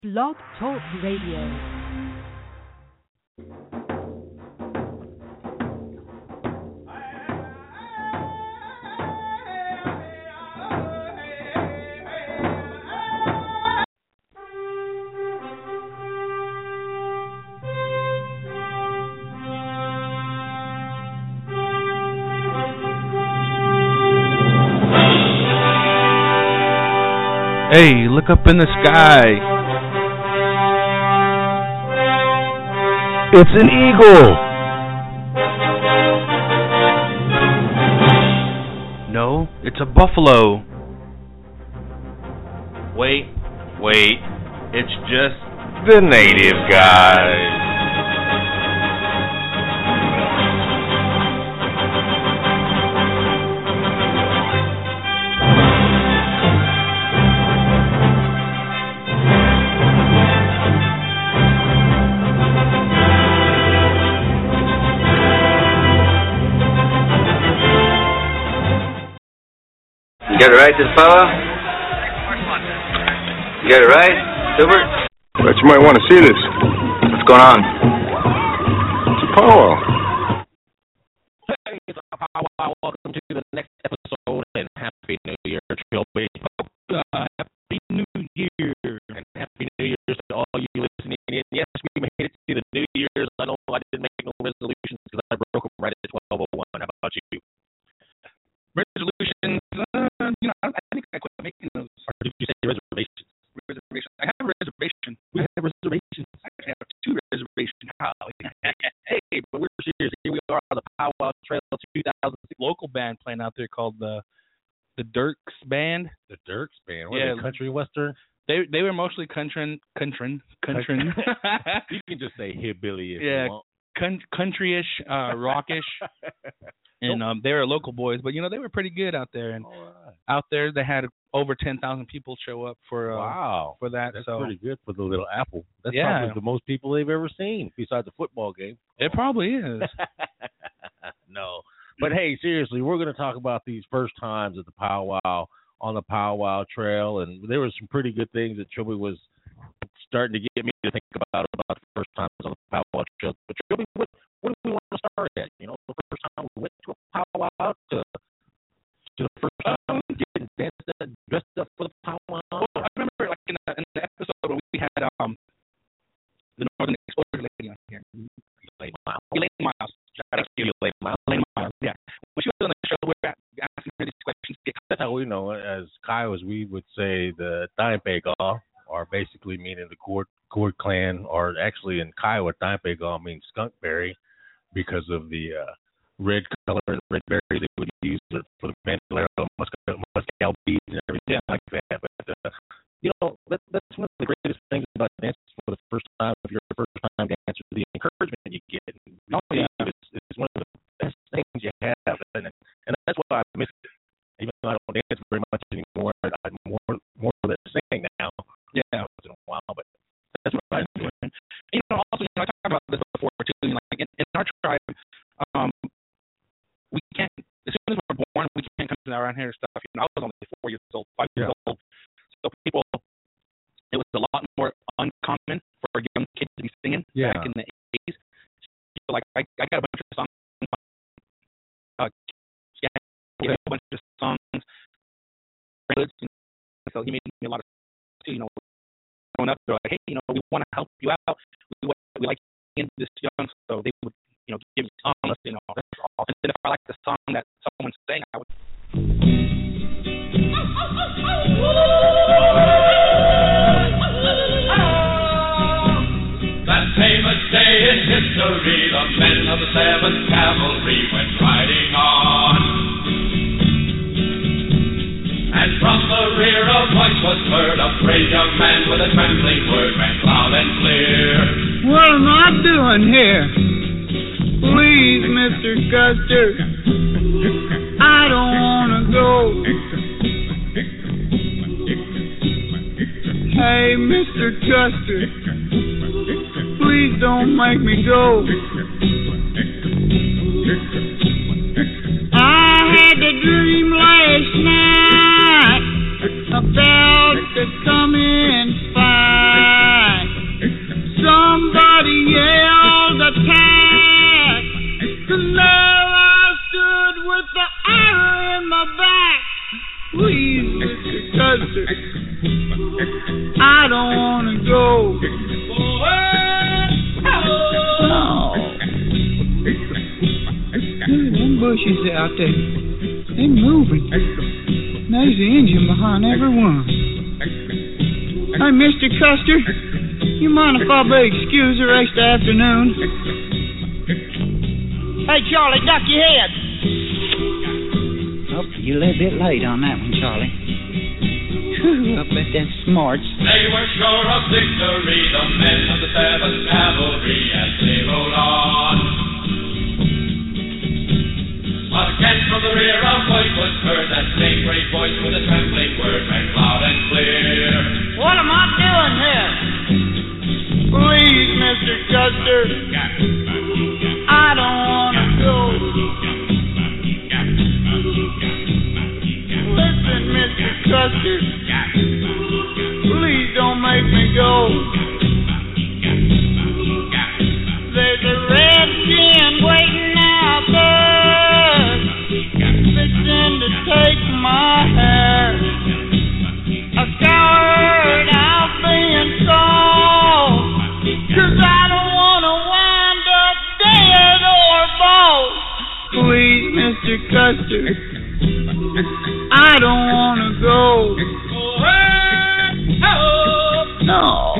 Blog Talk Radio. Hey, look up in the sky. It's an eagle. No, it's a buffalo. Wait. It's just the native guy. You got it right this fella? You got it right, Silbert? Bet you might want to see this. What's going on? It's a powwow. Hey, it's a powwow. Welcome to the next episode, and Happy New Year, Trilby. Happy New Year, and Happy New Year to all you listening in. Yes, we made it to the New Year's. I know I didn't make no resolutions because I broke them right at 12:01. How about you? Resolutions, I think I quit making those. Or did you say reservations? Reservations. I have a reservation. We have reservations. I actually have two reservations. Hey, but we're serious. Here we are on the Powwow Trail 2006. Local band playing out there called the Dirks Band. The Dirks Band? What, yeah, country western? They were mostly country. You can just say hillbilly if you want. Countryish, rockish. And they were local boys, but they were pretty good out there. And out there, they had over 10,000 people show up for for that. That's pretty good for the Little Apple. That's probably the most people they've ever seen besides a football game. It probably is. No, but hey, seriously, we're going to talk about these first times at the powwow on the Powwow Trail, and there were some pretty good things that Trilby was starting to get me to think about the first times on the Powwow Trail. But Trilby, what do we want to start at? The first time we went to a powwow, to the first time getting dressed up for the powwow. Well, I remember, like in the episode when we had the Northern Exposure lady on here, Elaine Miles. Shout out to you, Elaine Miles. Yeah, when she was on the show, we were asking her these questions. That's how we know, as Kiowas, we would say the Dimepegaw, or basically meaning the Cord clan, or actually in Kiowa, Dimepegaw means skunkberry, because of the red color and red berries they would use for the bandolero, muscal beads and everything like that. But that's one of the greatest things about dancing for the first time. If you're a first time dancer, the encouragement you get, is one of the best things you have, and that's why I miss it. Even though I don't dance very much anymore, I'm more of that singing now. Yeah, once in a while, but that's what I'm doing. Also, I talked about this before too. Like in our tribe, we can't. As soon as we're born, we can't come around here and stuff. I was only 4 years old, 5 years old. So it was a lot more uncommon for a young kid to be singing back in the 80s. Like I got a bunch of songs. A bunch of songs. So he made me a lot of, growing up. They're like, hey, we want to help you out. We like you this young, so they would, give me songs, that's all. And then if I like the song that someone sang, I would. That famous day in history, the men of the 7th Cavalry went riding on. And from the rear a voice was heard, a brave young man with a trembling word rang loud and clear. What am I doing here? Please, Mr. Custer, I don't want to go. Hey, Mr. Custer, please don't make me go. I had a dream last night about the coming fight. wanna go. No. Look at them bushes out there. They moving. There's the engine behind every one. Hey, Mr. Custer, you mind if I excuse the rest of the afternoon? Hey, Charlie, duck your head. Oh, you're a little bit late on that one, Charlie. Whew, I bet that's smarts. They were sure of victory, the men of the 7th Cavalry, as they rode on. Again from the rear of White was heard that same great voice with a trembling word rang loud and clear. What am I doing here? Please, Mr. Custer, I don't want to go. Listen, Mr. Custer, please don't make me go. There's a redskin waiting out there, fixing to take my hair. A coward I've been called, 'cause I don't want to wind up dead or bald. Please, Mr. Custer, I don't want to go. No.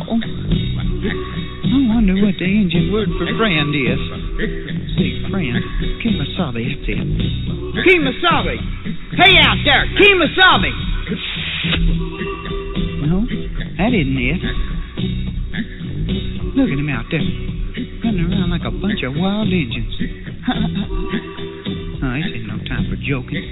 I wonder what the Indian word for friend is. See, friend. Kemosabe, that's it. Kemosabe! Hey out there, Kemosabe! No, that isn't it. Look at them out there, running around like a bunch of wild Indians. Oh, this ain't no time for joking.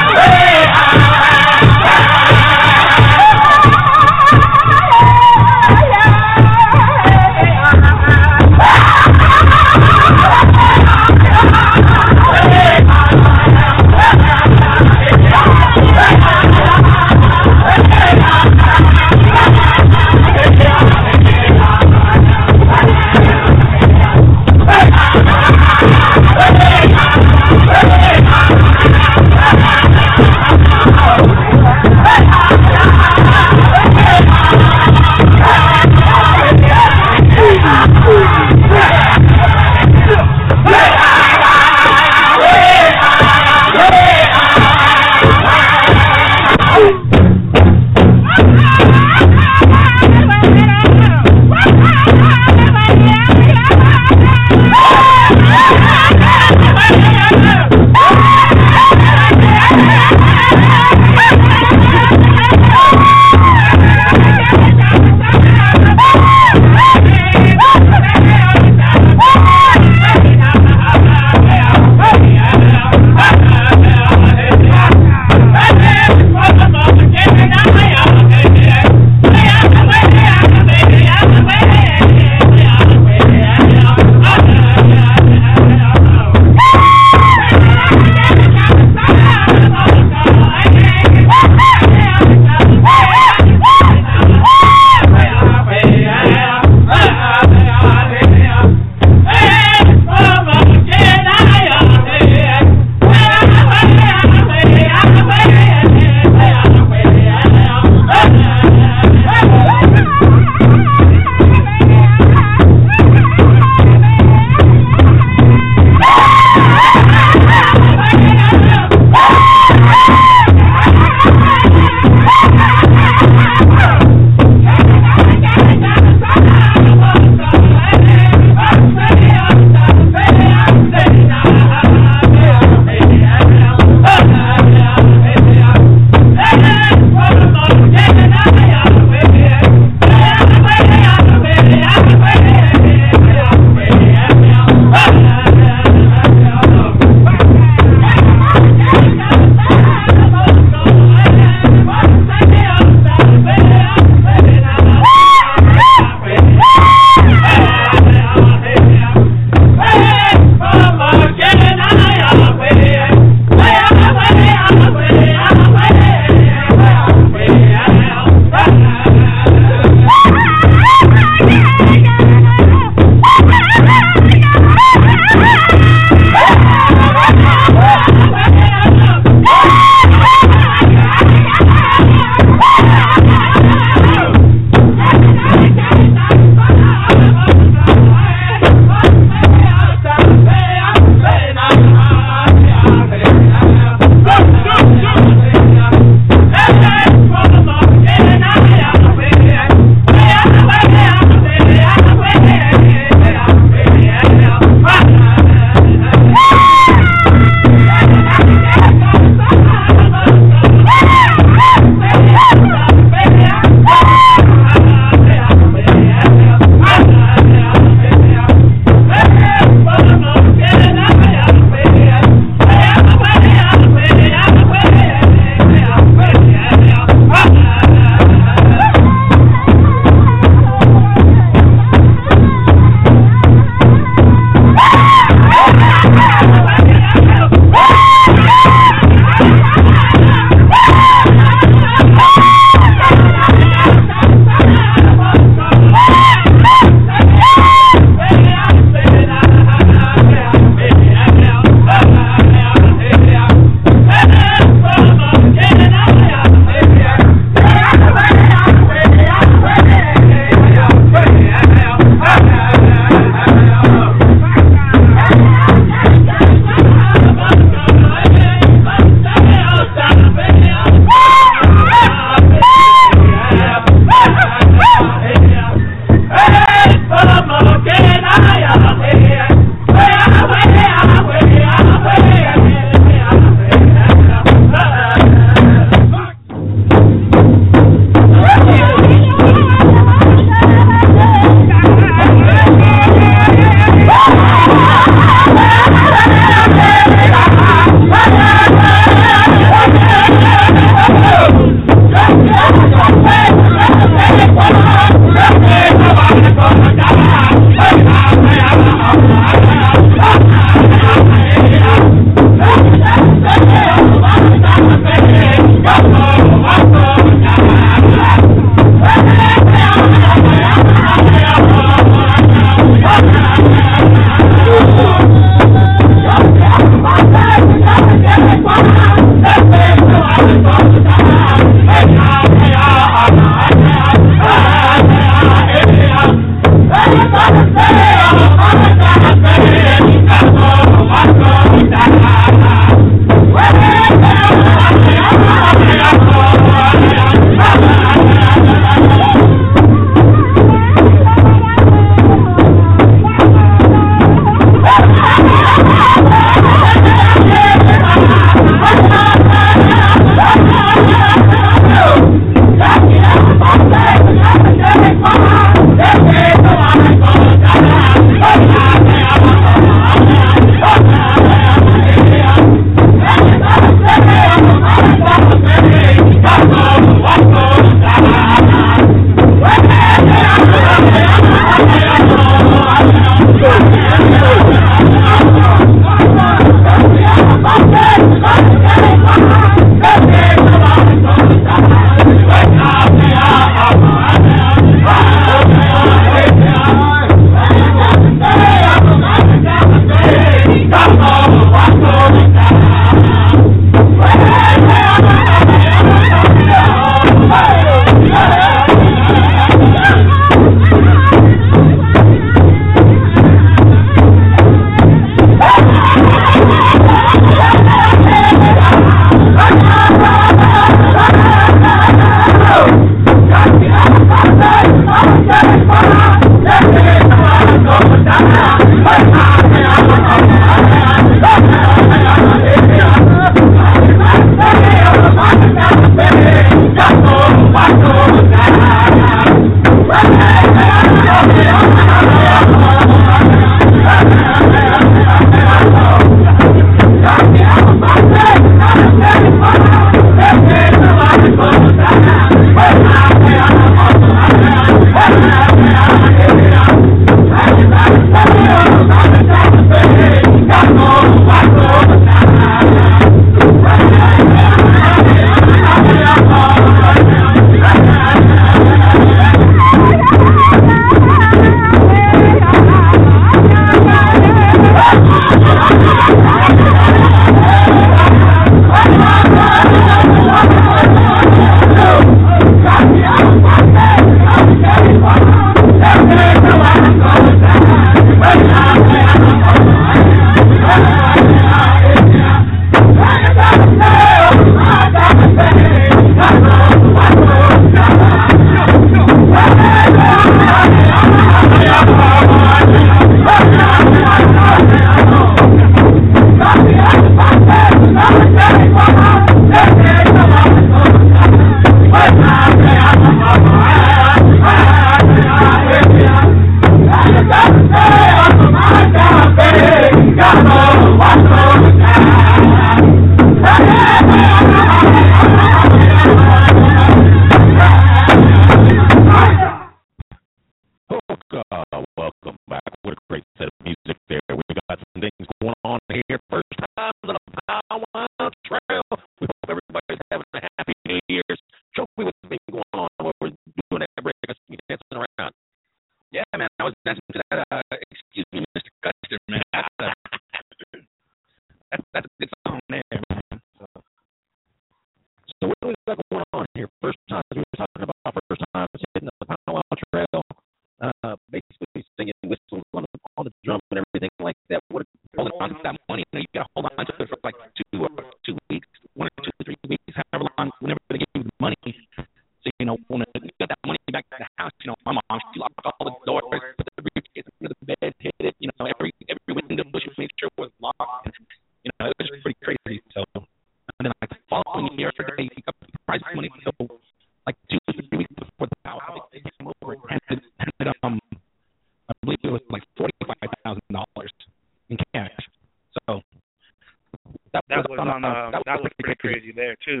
That was pretty crazy there too.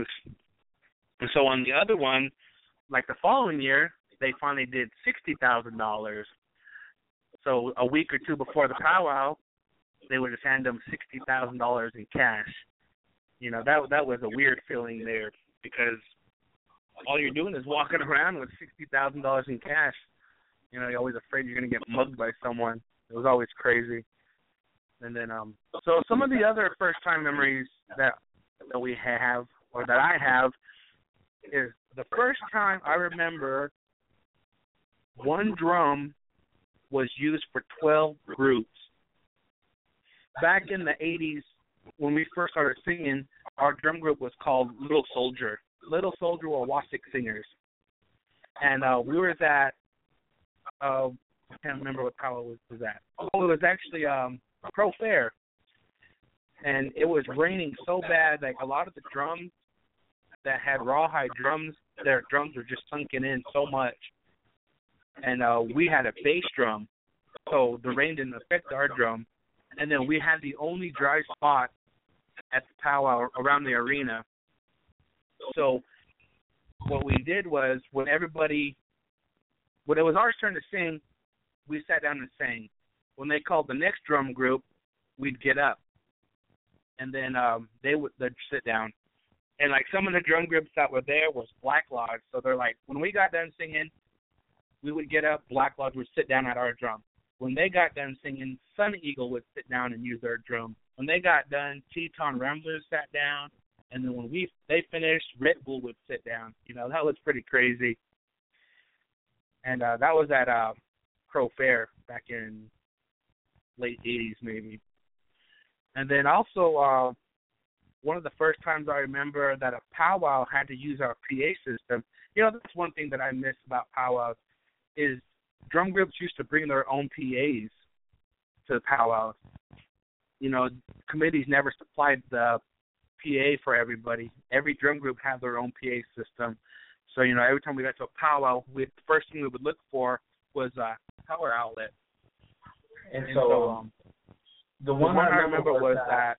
And so on the other one, like the following year, they finally did $60,000. So a week or two before the powwow, they would just hand them $60,000 in cash. You know, that was a weird feeling there because all you're doing is walking around with $60,000 in cash. You know, you're always afraid you're going to get mugged by someone. It was always crazy. And then, so some of the other first-time memories that we have, or that I have, is the first time I remember one drum was used for 12 groups. Back in the 80s, when we first started singing, our drum group was called Little Soldier. Little Soldier were Wasik singers. And we were at, I can't remember what powwow was at. Oh, it was actually Pro Fair. And it was raining so bad, like a lot of the drums that had rawhide drums, their drums were just sunken in so much. And we had a bass drum, so the rain didn't affect our drum. And then we had the only dry spot at the powwow around the arena. So what we did was when it was our turn to sing, we sat down and sang. When they called the next drum group, we'd get up. And then they'd sit down. And like some of the drum groups that were there was Black Lodge. So they're like, when we got done singing, we would get up, Black Lodge would sit down at our drum. When they got done singing, Sun Eagle would sit down and use their drum. When they got done, Teton Ramblers sat down. And then when they finished, Red Bull would sit down. You know, that was pretty crazy. And that was at Pro Fair back in late 80s maybe. And then also one of the first times I remember that a powwow had to use our PA system. You know, that's one thing that I miss about powwows is drum groups used to bring their own PAs to the powwows. You know, committees never supplied the PA for everybody. Every drum group had their own PA system. So, you know, every time we got to a powwow, the first thing we would look for was a power outlet. And so the one I remember was that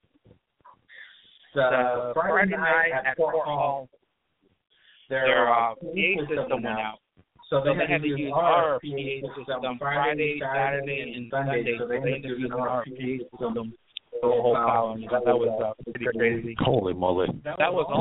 the Friday night at Fort Hall, their PA system went out. So they had to use our PA system Friday, Saturday, and Sunday. So they had to use our PA system the whole powwow. That was pretty crazy. Holy moly! That was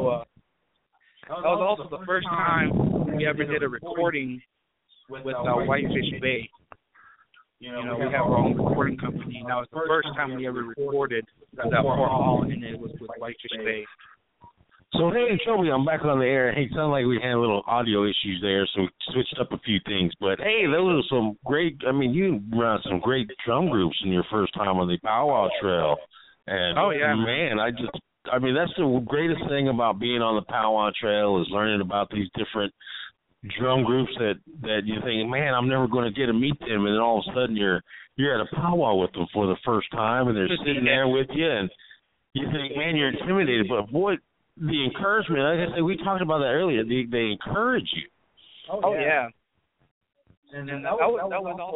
also the first time we ever did a recording with Whitefish Bay. You know, we have our own recording company, and that was the first time we ever recorded at Fort Hall, and it was with Whitefish Bay. So, hey, Toby, I'm back on the air. Hey, it sounded like we had a little audio issues there, so we switched up a few things. But, hey, those are some great, I mean, you ran some great drum groups in your first time on the powwow trail. And, oh, yeah. Man, I mean, that's the greatest thing about being on the powwow trail is learning about these different drum groups that you think, man, I'm never going to get to meet them. And then all of a sudden you're at a powwow with them for the first time, and they're sitting there with you, and you think, man, you're intimidated. But, boy, the encouragement, like I said, we talked about that earlier, they encourage you. Oh, yeah. And that was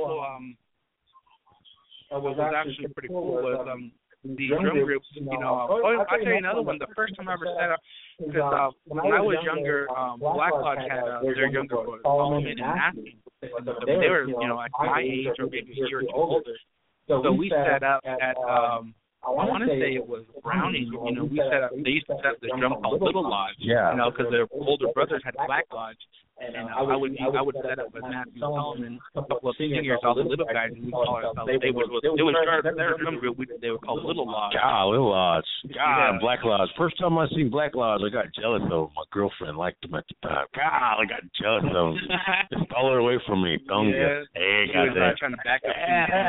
actually pretty cool. Was the drum groups, you know. I'll tell you another one. The first time I ever set up, because when I was younger, Black Lodge had their younger boys, Solomon and Matthew. They were, you know, at my age or maybe a year or two older. So we set up at I want to say it was Browning. You know, they used to set up this drum called Little Lodge. Yeah. You know, because their older brothers had Black Lodge, and I would set up with Matthew Solomon, a couple of singers, all the little guys, and we call ourselves. They would start their drum group. They were called Little Lodge. God, Little Lodge. God, Black Lodge. First time I seen Black Lodge, I got jealous of them. My girlfriend liked them at the time. God, I got jealous of them. They stole her away from me. Hey, she was trying to back up.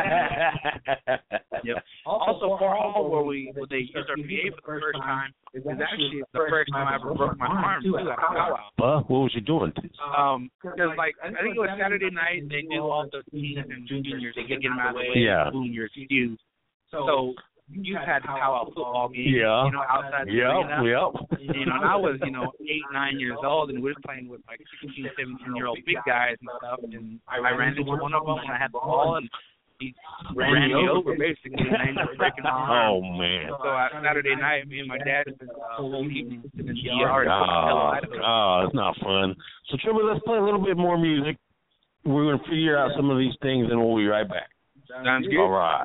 Yep. Also, for all where they used our PA for the first time, is actually the first time I ever broke my arm too at a powwow. What was you doing? Because like I think it was Saturday night, they do all the teens and juniors, they get them out of the way, juniors, youth. So you had powwow football games, you know, outside the arena. You know, and I was, 8, 9 years old, and we were playing with like 16, 17-year-old big guys and stuff. And I ran into one of them, and I had the ball, and he ran me over basically, and I ended up breaking my arm. Oh man! So Saturday night, me and my dad spent the whole evening in the ER. It's not fun. So Trevor, let's play a little bit more music. We're going to figure out some of these things, and we'll be right back. Sounds good. All right.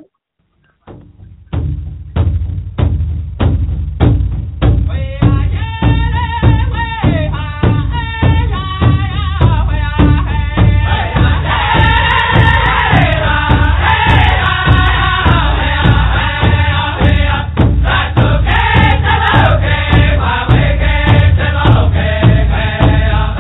Okay.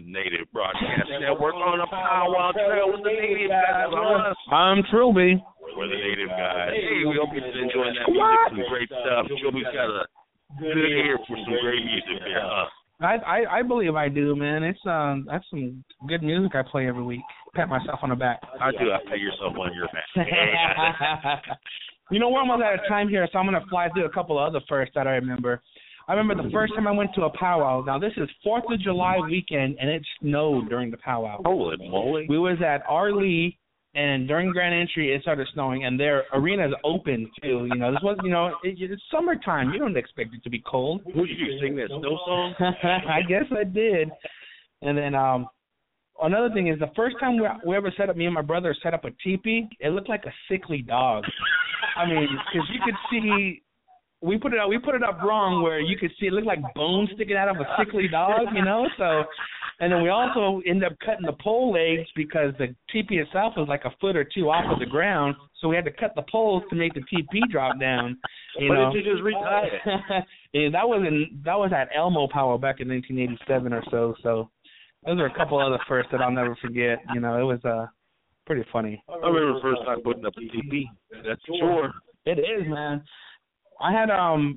Native Broadcast Network on the Powwow Trail with the Native Guys. I'm Trilby. We're the Native Guys. Hey, we hope you're enjoying that music, some great stuff. Trilby's got a good ear for some great music there, huh? I believe I do, man. It's that's some good music I play every week. Pat myself on the back. I do. I pat yourself on your back. You know, we're almost out of time here, so I'm going to fly through a couple of other firsts that I remember. I remember the first time I went to a powwow. Now, this is 4th of July weekend, and it snowed during the powwow. Holy moly. We was at Arlee, and during Grand Entry, it started snowing, and their arena's open, too. You know, this was, you know, it's summertime. You don't expect it to be cold. What did you sing that snow song? I guess I did. And then another thing is the first time we ever set up, me and my brother set up a teepee, it looked like a sickly dog. I mean, because you could see, we put it up wrong where you could see it looked like bones sticking out of a sickly dog, you know. So, and then we also ended up cutting the pole legs because the teepee itself was like a foot or two off of the ground. So we had to cut the poles to make the teepee drop down. You know, did you just retire it? Yeah, that was at Elmo Powwow back in 1987 or so. So those are a couple other firsts that I'll never forget. You know, it was pretty funny. I remember the first time putting up a teepee. That's for sure. It is, man. I had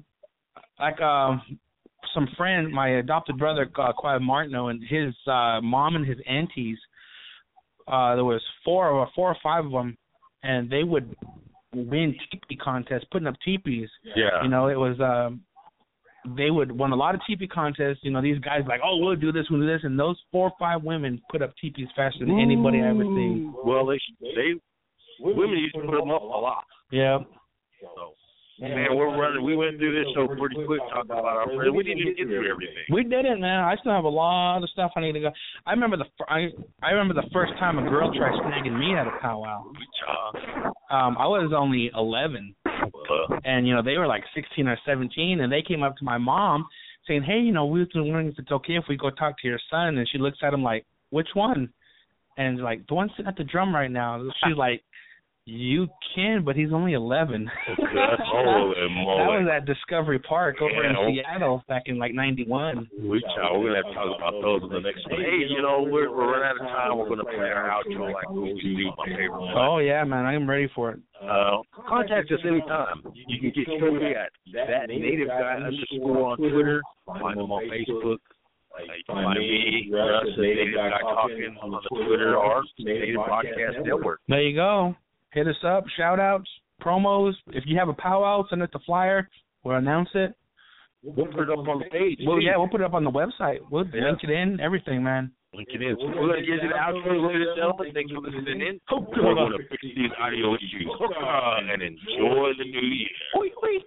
some friend, my adopted brother, Clive Martineau, and his mom and his aunties. There was four or five of them, and they would win teepee contests, putting up teepees. Yeah. You know, it was they would win a lot of teepee contests. You know, these guys like, oh, we'll do this, and those 4 or 5 women put up teepees faster than anybody I ever seen. Well, women used to put them up a lot. Yeah. So. Man, we went through this show pretty quick talking about our friends. We didn't even get through everything. We didn't, man. I still have a lot of stuff I need to go. I remember the first time a girl tried snagging me at a powwow. I was only 11, and you know they were like 16 or 17, and they came up to my mom saying, "Hey, you know, we were wondering if it's okay if we go talk to your son." And she looks at him like, "Which one?" And like, "The one sitting at the drum right now." She's like, "You can, but he's only 11. That was at Discovery Park over in Seattle back in like 91. We're going to have to talk about those in the next one. Hey, you know, we're running out of time. We're going to play our outro like we usually do, my favorite one. Oh, yeah, man. I'm ready for it. Contact us anytime. You can get Trilby at @NativeGuy_ on Twitter. Find them on Facebook. You can find me, Russ, at Native Guy Talking on the Twitter or Native Broadcast Network. There you go. Hit us up, shout-outs, promos. If you have a powwow, send us the flyer. We'll announce it. We'll put it up on the page. Well, yeah, we'll put it up on the website. We'll link it in, everything, man. Link it in. So we're going to get to the outro, ladies and gentlemen. Thanks for listening in. We're going to fix these audio issues and enjoy the new year. Wait.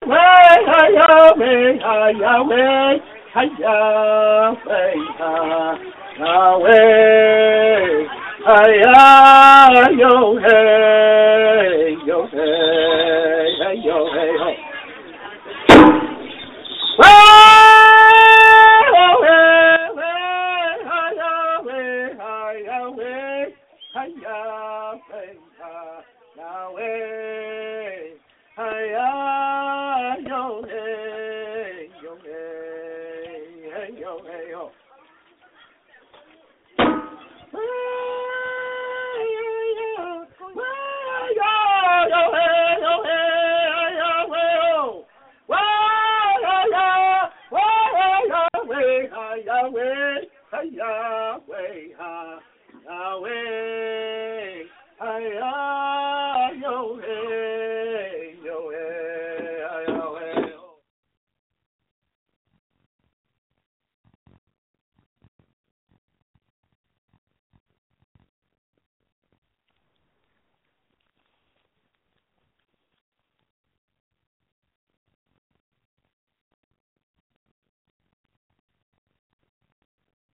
Yo hey, yo hey, yo hey, ho. Hey,